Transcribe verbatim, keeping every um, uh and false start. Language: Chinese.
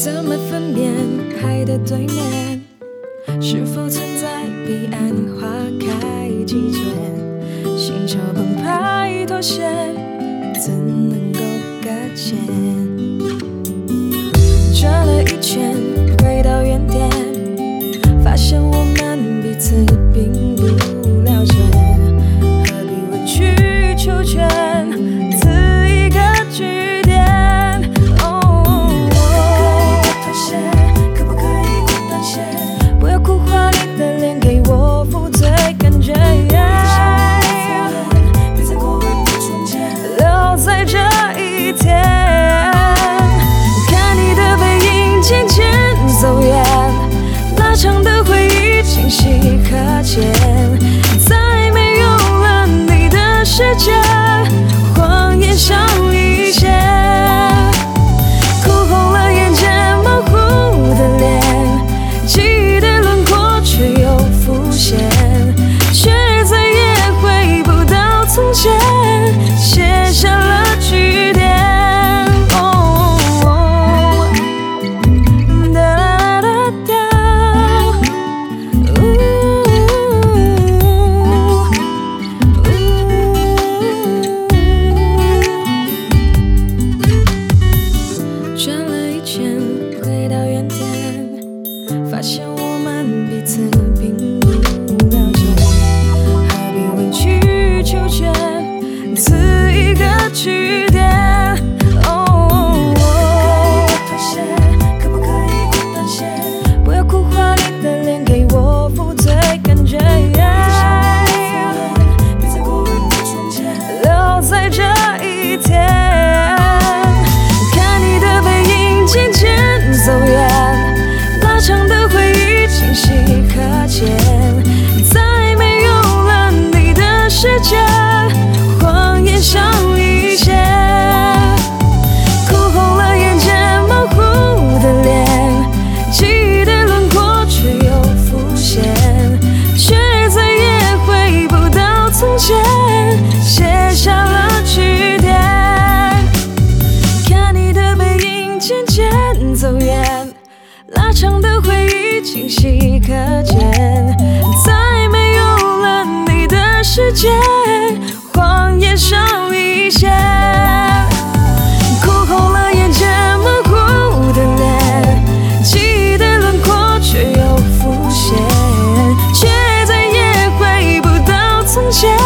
怎么分辨海的对面是否存在彼岸花开季节？心潮澎湃妥协，怎能够搁浅？转了一圈，回到原点，发现我们彼此并不了解，何必委曲求全？此一个句点。不要哭花你的脸，给我负罪感觉。留在这一天，看你的背影渐渐走远，拉长的回忆清晰可见。再没有了你的世界，谎言少一些，哭红了眼睫，模糊的脸，记忆的轮廓却又浮现，却再也回不到从前，写下了句点。哦哦哒哒哒，呜呜，转了一圈，回到原点，发现我们彼此并不了解，何必委曲求全？此一个句点。哦，妥协，可不可以不断线？不要哭花你的脸，给我负罪感觉。别再过问的从前，留在这一天，看你的背影渐渐走远，拉长的回忆清晰可见。再没有了你的世界，谎言少一些，哭红了眼睫，模糊的脸，记忆的轮廓却又浮现，却再也回不到从前，写下了句点。看你的背影渐渐走远，拉长的回忆清晰可见。再没有了你的世界，谎言少一些，哭红了眼睫，模糊的脸，记忆的轮廓却又浮现，却再也回不到从前，